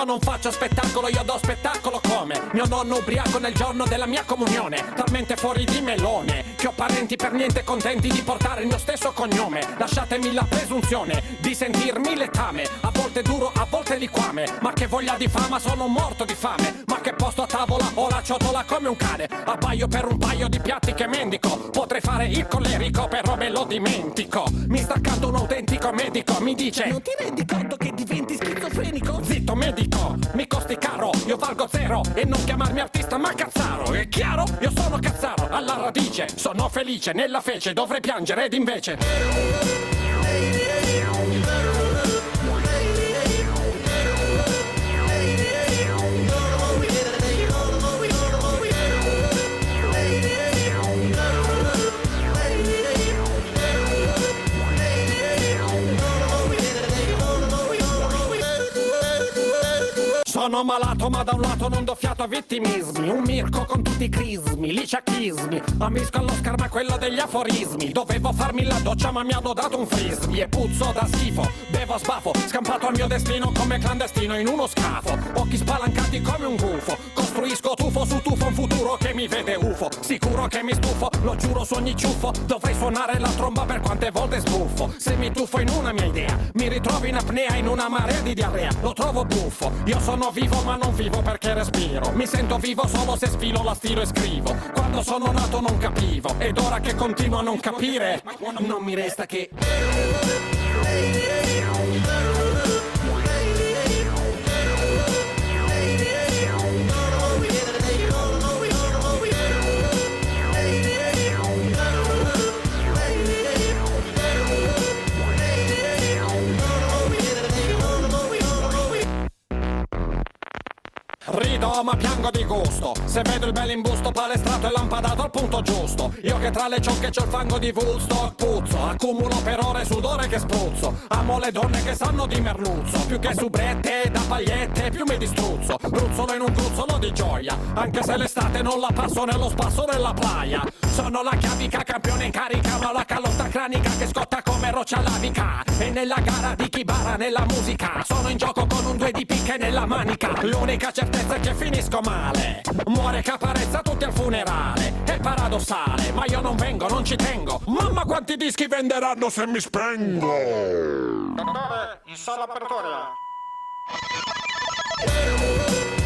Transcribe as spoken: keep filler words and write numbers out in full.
Io non faccio spettacolo, io do spettacolo come mio nonno ubriaco nel giorno della mia comunione. Talmente fuori di melone che ho parenti per niente contenti di portare il mio stesso cognome. Lasciatemi la presunzione di sentirmi letame, a volte duro, a volte liquame. Ma che voglia di fama, sono morto di fame. Ma che posto a tavola, ho la ciotola come un cane. Abbaio per un paio di piatti che mendico. Potrei fare il collerico, però me lo dimentico. Mi sta accanto un autentico medico, mi dice: non ti rendi conto che diventi schizofrenico? Zitto medico, mi costi caro, io valgo zero. E non chiamarmi artista ma cazzaro, è chiaro? Io sono cazzaro, alla radice. Sono felice, nella fece dovrei piangere ed invece sono malato ma da un lato non do fiato a vittimismi. Un mirco con tutti i crismi, liciachismi. Ambisco allo schermo quello degli aforismi. Dovevo farmi la doccia ma mi hanno dato un frisbee. E puzzo da schifo, bevo a sbafo. Scampato al mio destino come clandestino in uno scafo. Occhi spalancati come un gufo. Costruisco tufo su tufo un futuro che mi vede ufo. Sicuro che mi stufo, lo giuro su ogni ciuffo. Dovrei suonare la tromba per quante volte sbuffo. Se mi tuffo in una mia idea, mi ritrovo in apnea in una marea di diarrea. Lo trovo buffo, io sono vivo ma non vivo perché respiro. Mi sento vivo solo se sfilo la stilo e scrivo. Quando sono nato non capivo, ed ora che continuo a non capire non mi resta che rido ma piango di gusto se vedo il bell'imbusto palestrato e lampadato al punto giusto. Io che tra le ciocche c'ho il fango di Woodstock puzzo, accumulo per ore sudore che spruzzo. Amo le donne che sanno di merluzzo, più che subrette da pagliette più mi distruzzo. Bruzzolo in un gruzzolo di gioia, anche se l'estate non la passo nello spasso della playa. Sono la chiavica campione in carica, ma la calotta cranica che scotta come roccia lavica. E nella gara di chi bara nella musica sono in gioco con un due di picche nella manica. L'unica certezza è che finisco male, muore Caparezza tutti al funerale. È paradossale, ma io non vengo, non ci tengo. Mamma quanti dischi venderanno se mi spengo. Dottore, in sala apertura.